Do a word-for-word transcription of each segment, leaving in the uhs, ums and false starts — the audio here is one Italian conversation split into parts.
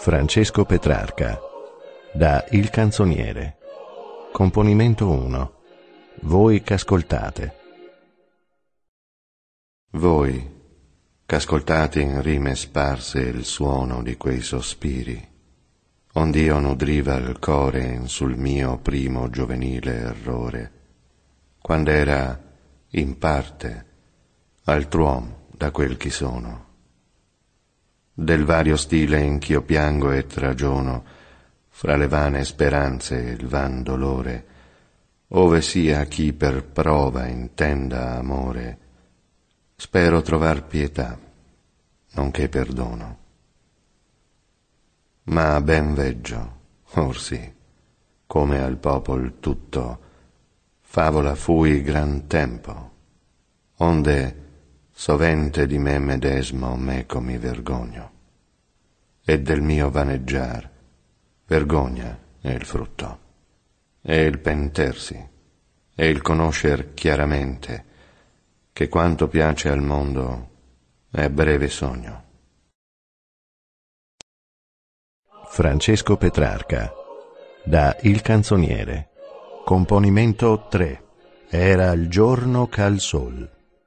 Francesco Petrarca, da Il Canzoniere. Componimento uno. Voi c'ascoltate. Voi c'ascoltate in rime sparse il suono di quei sospiri, ond'io nudriva il core sul mio primo giovenile errore, quand'era in parte altr'uom da quel chi sono. Del vario stile in ch'io piango e tragiono, fra le vane speranze e il van dolore, ove sia chi per prova intenda amore, spero trovar pietà, nonché perdono. Ma ben veggio, or sì, come al popol tutto, favola fui gran tempo, onde sovente di me medesmo meco mi vergogno, e del mio vaneggiar vergogna è il frutto, e il pentersi, e il conoscer chiaramente che quanto piace al mondo è breve sogno. Francesco Petrarca, da Il Canzoniere. Componimento tre. Era il giorno ch'al sol.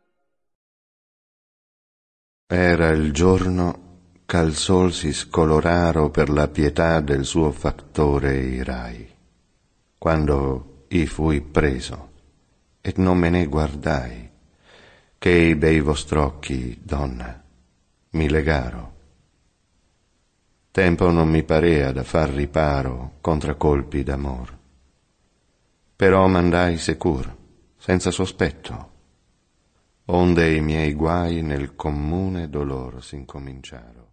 Era il giorno ch'al sol si scoloraro per la pietà del suo fattore i rai, quando i fui preso et non me ne guardai, che i bei vostr'occhi, donna, mi legaro. Tempo non mi parea da far riparo contra colpi d'amor, però mandai secur, senza sospetto, onde i miei guai nel comune dolor s'incominciaro.